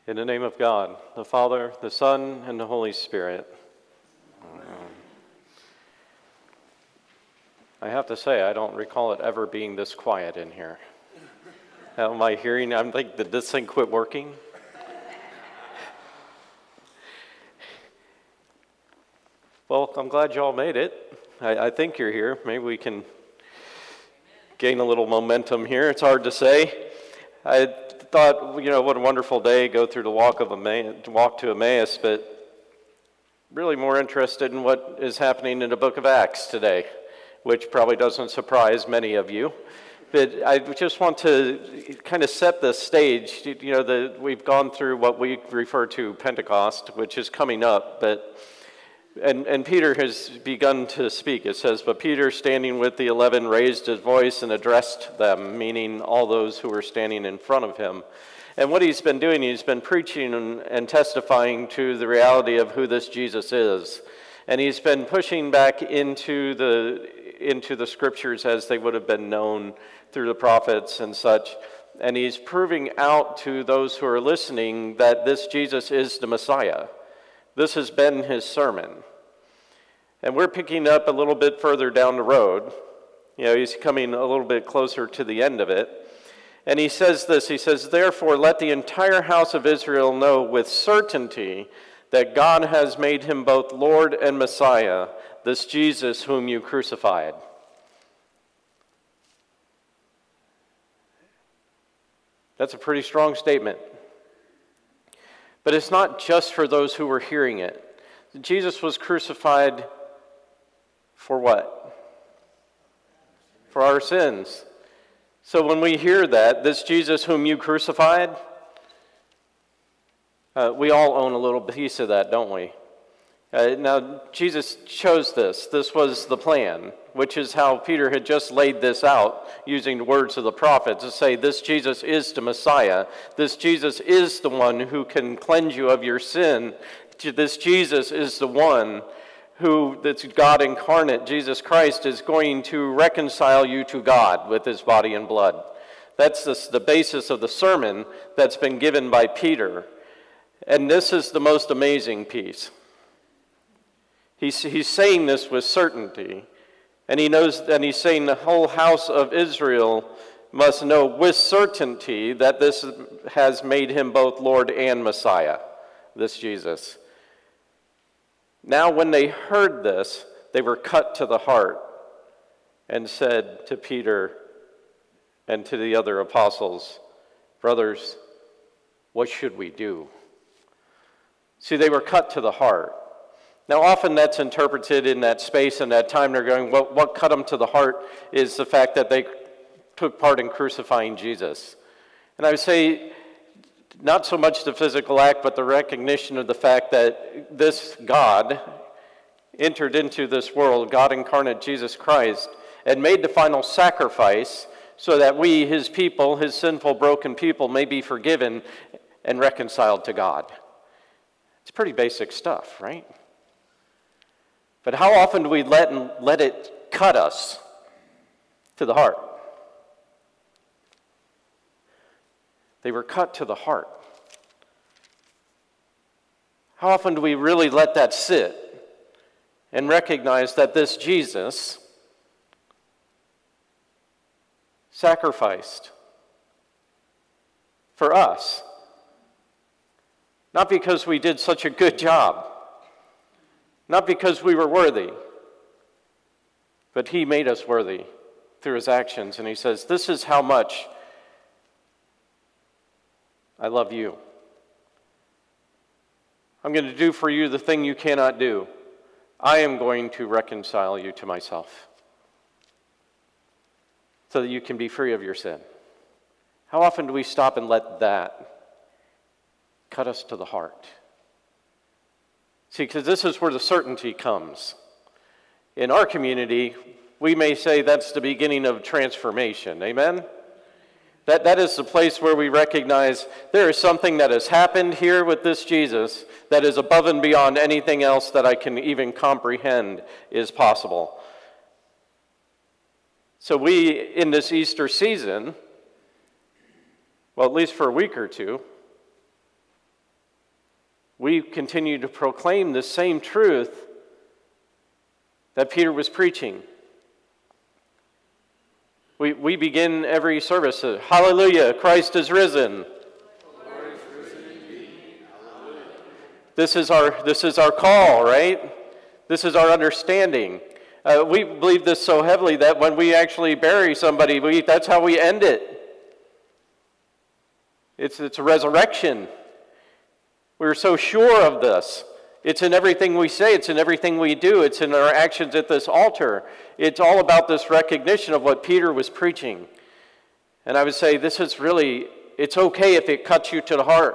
In the name of God, the Father, the Son, and the Holy Spirit. Amen. I have to say, I don't recall it ever being this quiet in here. How am I hearing? I'm like, did this thing quit working? Well, I'm glad you all made it. I think you're here. Maybe we can gain a little momentum here. It's hard to say. I thought, what a wonderful day, go through the walk to Emmaus, but really more interested in what is happening in the book of Acts today, which probably doesn't surprise many of you. But I just want to kind of set the stage. We've gone through what we refer to Pentecost, which is coming up, and Peter has begun to speak. It says, but Peter, standing with the 11, raised his voice and addressed them, meaning all those who were standing in front of him. And what he's been doing, he's been preaching and testifying to the reality of who this Jesus is. And he's been pushing back into the scriptures as they would have been known through the prophets and such. And he's proving out to those who are listening that this Jesus is the Messiah. This has been his sermon. And we're picking up a little bit further down the road. He's coming a little bit closer to the end of it. And he says this, he says, therefore let the entire house of Israel know with certainty that God has made him both Lord and Messiah, this Jesus whom you crucified. That's a pretty strong statement. But it's not just for those who were hearing it. Jesus was crucified for what? For our sins. So when we hear that, this Jesus whom you crucified, we all own a little piece of that, don't we? Now, Jesus chose this. This was the plan, which is how Peter had just laid this out, using the words of the prophet to say, this Jesus is the Messiah. This Jesus is the one who can cleanse you of your sin. This Jesus is the one that's God incarnate. Jesus Christ is going to reconcile you to God with his body and blood. That's the basis of the sermon that's been given by Peter. And this is the most amazing piece. He's saying this with certainty, and he knows, and he's saying the whole house of Israel must know with certainty that this has made him both Lord and Messiah, this Jesus. Now when they heard this, they were cut to the heart and said to Peter and to the other apostles, brothers, what should we do? See, they were cut to the heart. Now, often that's interpreted in that space and that time. They're going, well, what cut them to the heart is the fact that they took part in crucifying Jesus. And I would say, not so much the physical act, but the recognition of the fact that this God entered into this world, God incarnate Jesus Christ, and made the final sacrifice so that we, his people, his sinful, broken people, may be forgiven and reconciled to God. It's pretty basic stuff, right? But how often do we let it cut us to the heart? They were cut to the heart. How often do we really let that sit and recognize that this Jesus sacrificed for us? Not because we did such a good job, not because we were worthy, but he made us worthy through his actions. And he says, this is how much I love you. I'm going to do for you the thing you cannot do. I am going to reconcile you to myself so that you can be free of your sin. How often do we stop and let that cut us to the heart? See, because this is where the certainty comes. In our community, we may say that's the beginning of transformation. Amen? That is the place where we recognize there is something that has happened here with this Jesus that is above and beyond anything else that I can even comprehend is possible. So we, in this Easter season, well, at least for a week or two, we continue to proclaim the same truth that Peter was preaching. We begin every service, hallelujah, Christ is risen. Lord is risen indeed. Hallelujah. This is our call, right? This is our understanding. We believe this so heavily that when we actually bury somebody, that's how we end it. It's a resurrection. We're so sure of this. It's in everything we say. It's in everything we do. It's in our actions at this altar. It's all about this recognition of what Peter was preaching. And I would say this is really, it's okay if it cuts you to the heart.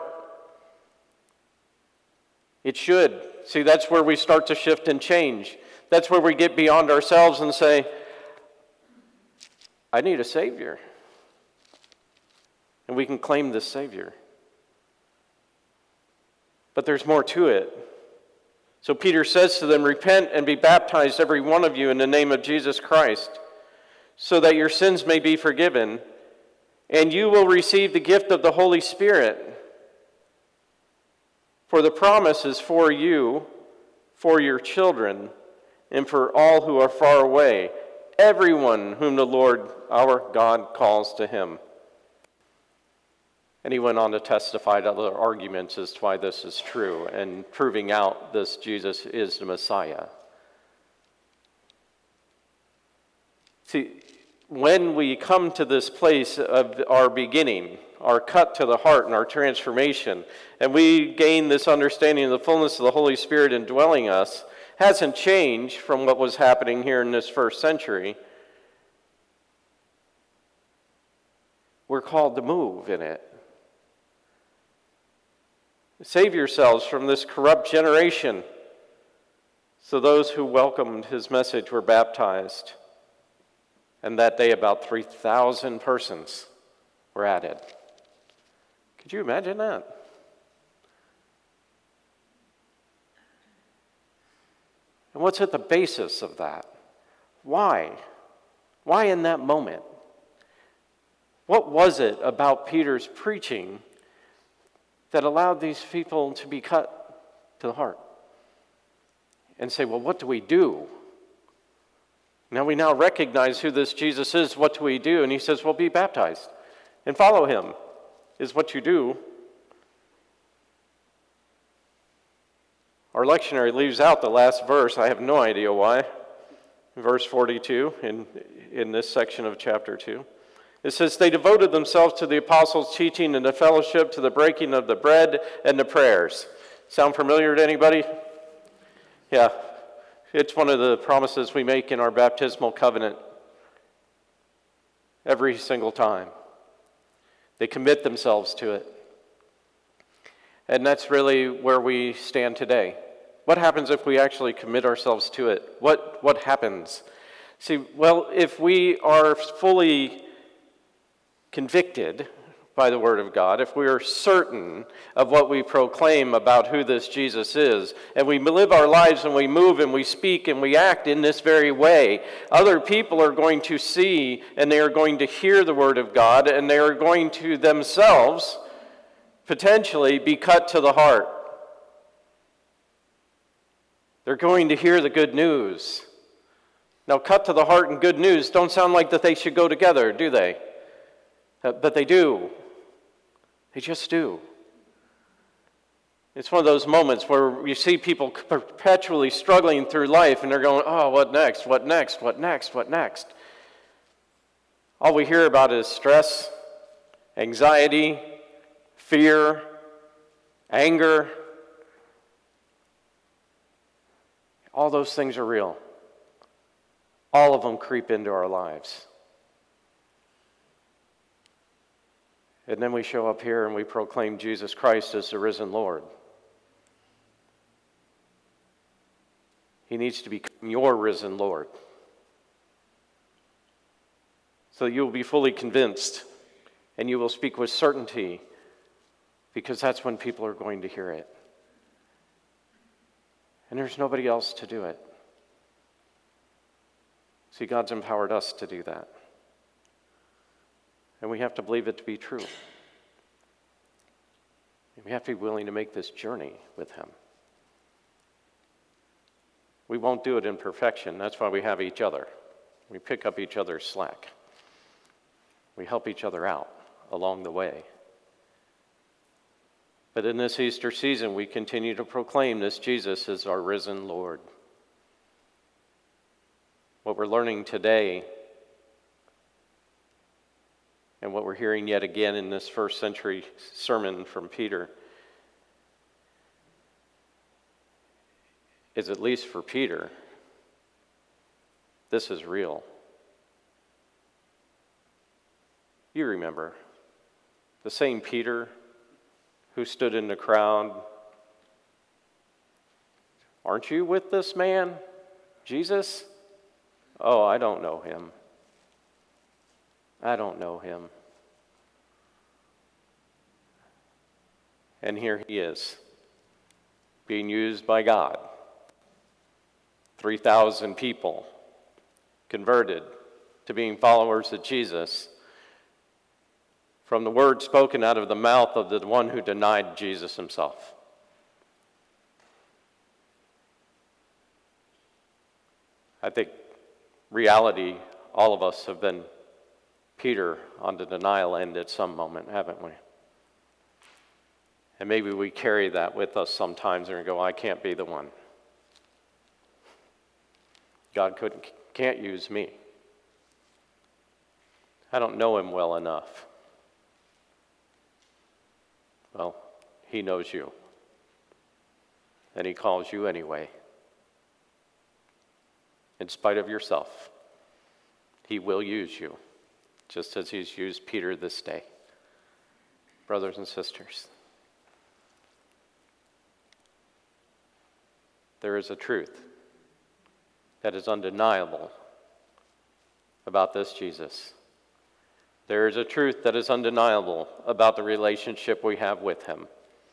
It should. See, that's where we start to shift and change. That's where we get beyond ourselves and say, I need a Savior. And we can claim this Savior. But there's more to it. So Peter says to them, repent and be baptized, every one of you, in the name of Jesus Christ, so that your sins may be forgiven, and you will receive the gift of the Holy Spirit. For the promise is for you, for your children, and for all who are far away, everyone whom the Lord our God calls to him. And he went on to testify to other arguments as to why this is true and proving out this Jesus is the Messiah. See, when we come to this place of our beginning, our cut to the heart and our transformation, and we gain this understanding of the fullness of the Holy Spirit indwelling us, hasn't changed from what was happening here in this first century. We're called to move in it. Save yourselves from this corrupt generation. So those who welcomed his message were baptized. And that day about 3,000 persons were added. Could you imagine that? And what's at the basis of that? Why? Why in that moment? What was it about Peter's preaching that allowed these people to be cut to the heart? And say, well, what do we do? Now we recognize who this Jesus is. What do we do? And he says, well, be baptized and follow him is what you do. Our lectionary leaves out the last verse. I have no idea why. Verse 42 in this section of chapter 2. It says, they devoted themselves to the apostles' teaching and the fellowship, to the breaking of the bread and the prayers. Sound familiar to anybody? Yeah. It's one of the promises we make in our baptismal covenant every single time. They commit themselves to it. And that's really where we stand today. What happens if we actually commit ourselves to it? What happens? See, well, if we are fully convicted by the Word of God, if we are certain of what we proclaim about who this Jesus is, and we live our lives and we move and we speak and we act in this very way, other people are going to see and they are going to hear the Word of God, and they are going to themselves potentially be cut to the heart. They're going to hear the good news. Now, cut to the heart and good news don't sound like that they should go together, do they? But they do. They just do. It's one of those moments where you see people perpetually struggling through life and they're going, oh, what next? What next? What next? What next? All we hear about is stress, anxiety, fear, anger. All those things are real. All of them creep into our lives. And then we show up here and we proclaim Jesus Christ as the risen Lord. He needs to become your risen Lord. So you will be fully convinced and you will speak with certainty, because that's when people are going to hear it. And there's nobody else to do it. See, God's empowered us to do that. And we have to believe it to be true. We have to be willing to make this journey with him. We won't do it in perfection. That's why we have each other. We pick up each other's slack. We help each other out along the way. But in this Easter season, we continue to proclaim this Jesus is our risen Lord. What we're learning today, and what we're hearing yet again in this first century sermon from Peter, is, at least for Peter, this is real. You remember the same Peter who stood in the crowd. Aren't you with this man, Jesus? Oh, I don't know him. I don't know him. And here he is, being used by God. 3,000 people converted to being followers of Jesus from the word spoken out of the mouth of the one who denied Jesus himself. I think reality, all of us have been Peter on the denial end at some moment, haven't we? And maybe we carry that with us sometimes and we go, I can't be the one. God can't use me. I don't know him well enough. Well, he knows you. And he calls you anyway. In spite of yourself, he will use you, just as he's used Peter this day. Brothers and sisters, there is a truth that is undeniable about this Jesus. There is a truth that is undeniable about the relationship we have with him.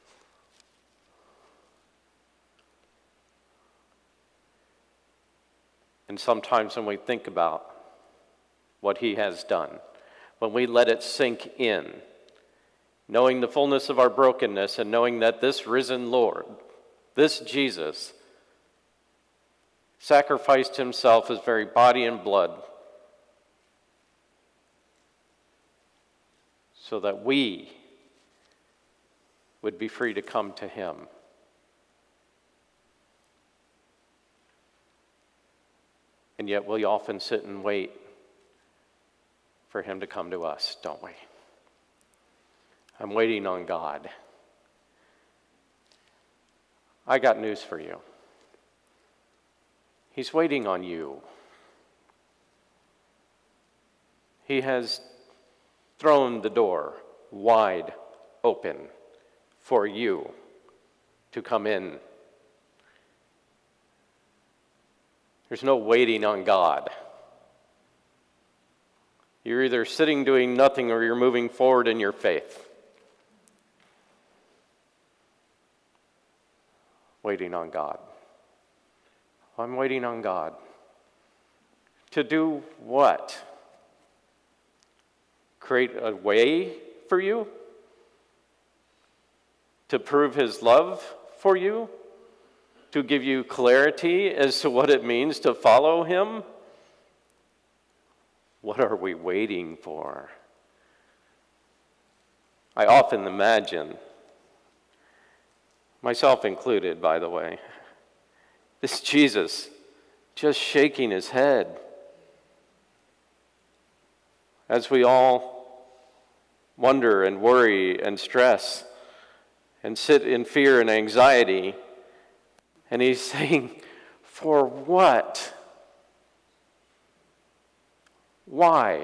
And sometimes when we think about what he has done, when we let it sink in, knowing the fullness of our brokenness and knowing that this risen Lord, this Jesus, sacrificed himself, his very body and blood, so that we would be free to come to him. And yet we often sit and wait for him to come to us, don't we? I'm waiting on God. I got news for you. He's waiting on you. He has thrown the door wide open for you to come in. There's no waiting on God. You're either sitting doing nothing or you're moving forward in your faith. Waiting on God. I'm waiting on God. To do what? Create a way for you? To prove his love for you? To give you clarity as to what it means to follow him? What are we waiting for? I often imagine, myself included, by the way, this Jesus just shaking his head as we all wonder and worry and stress and sit in fear and anxiety. And he's saying, for what? Why?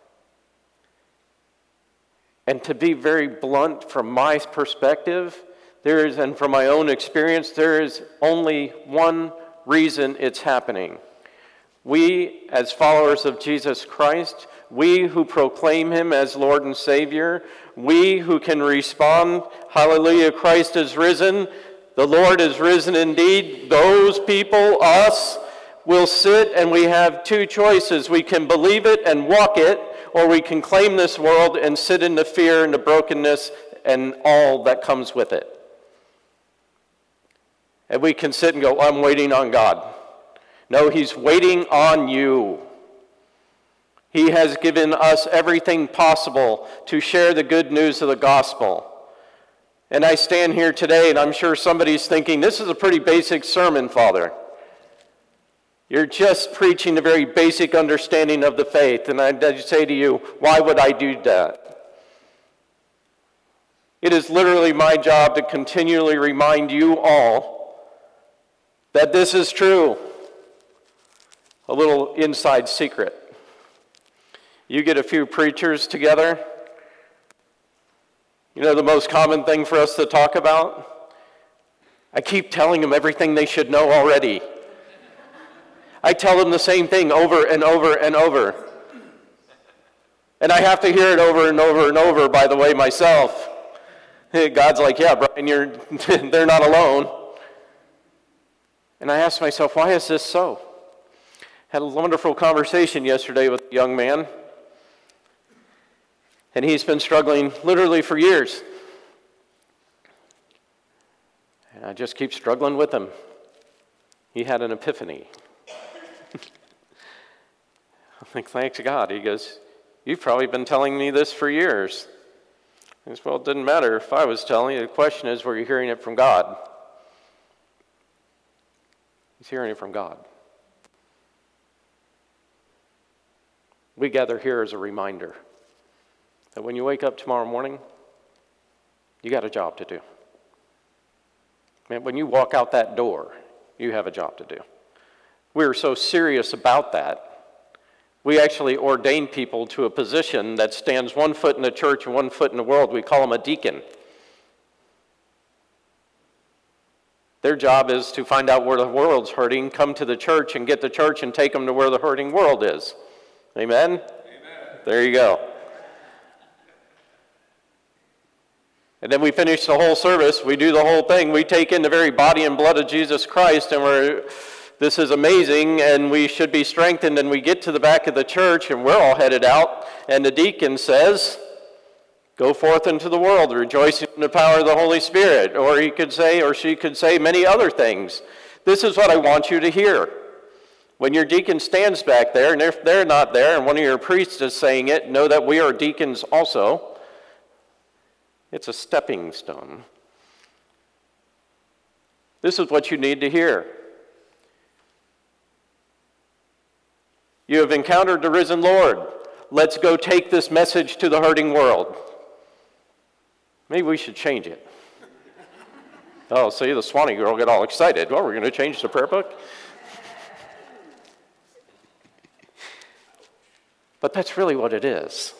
And to be very blunt from my perspective, and from my own experience, there is only one reason it's happening. We, as followers of Jesus Christ, we who proclaim him as Lord and Savior, we who can respond, hallelujah, Christ is risen, the Lord is risen indeed, those people, us, will sit and we have two choices. We can believe it and walk it, or we can claim this world and sit in the fear and the brokenness and all that comes with it. And we can sit and go, I'm waiting on God. No, he's waiting on you. He has given us everything possible to share the good news of the gospel. And I stand here today, and I'm sure somebody's thinking, this is a pretty basic sermon, Father. You're just preaching the very basic understanding of the faith. And I say to you, why would I do that? It is literally my job to continually remind you all that this is true. A little inside secret. You get a few preachers together. You know the most common thing for us to talk about? I keep telling them everything they should know already. I tell them the same thing over and over and over. And I have to hear it over and over and over, by the way, myself. God's like, yeah, Brian, they're not alone. And I asked myself, why is this so? Had a wonderful conversation yesterday with a young man. And he's been struggling literally for years. And I just keep struggling with him. He had an epiphany. I think, thanks God. He goes, you've probably been telling me this for years. I said, well, it didn't matter if I was telling you. The question is, were you hearing it from God? He's hearing it from God. We gather here as a reminder that when you wake up tomorrow morning, you got a job to do. Man, when you walk out that door, you have a job to do. We're so serious about that, we actually ordain people to a position that stands 1 foot in the church and 1 foot in the world. We call them a deacon. Their job is to find out where the world's hurting, come to the church and get the church and take them to where the hurting world is. Amen? Amen. There you go. And then we finish the whole service. We do the whole thing. We take in the very body and blood of Jesus Christ, and this is amazing, and we should be strengthened. And we get to the back of the church, and we're all headed out, and the deacon says, go forth into the world, rejoicing in the power of the Holy Spirit. Or he could say, or she could say many other things. This is what I want you to hear. When your deacon stands back there, and if they're not there, and one of your priests is saying it, know that we are deacons also. It's a stepping stone. This is what you need to hear. You have encountered the risen Lord. Let's go take this message to the hurting world. Maybe we should change it. Oh, see, the Swanee girl get all excited. Well, we're going to change the prayer book? But that's really what it is.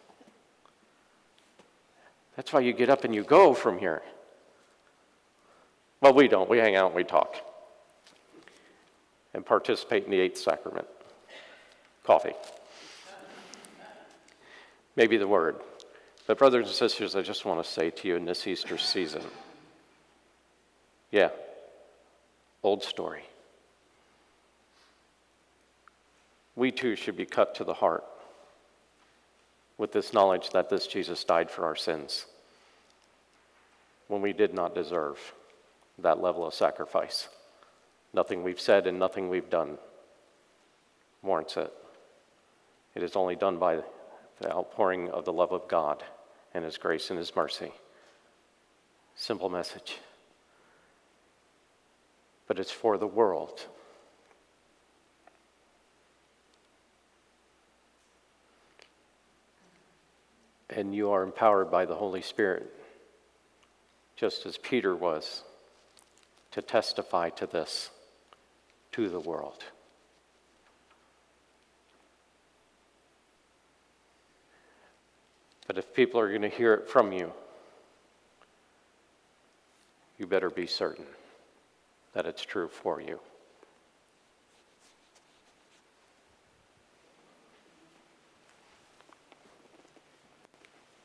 That's why you get up and you go from here. Well, we don't. We hang out and we talk. And participate in the 8th sacrament. Coffee. Maybe the word. But brothers and sisters, I just want to say to you in this Easter season, yeah, old story. We too should be cut to the heart with this knowledge that this Jesus died for our sins when we did not deserve that level of sacrifice. Nothing we've said and nothing we've done warrants it. It is only done by the outpouring of the love of God and His grace and His mercy. Simple message. But it's for the world. And you are empowered by the Holy Spirit, just as Peter was, to testify to this to the world. But if people are going to hear it from you, you better be certain that it's true for you.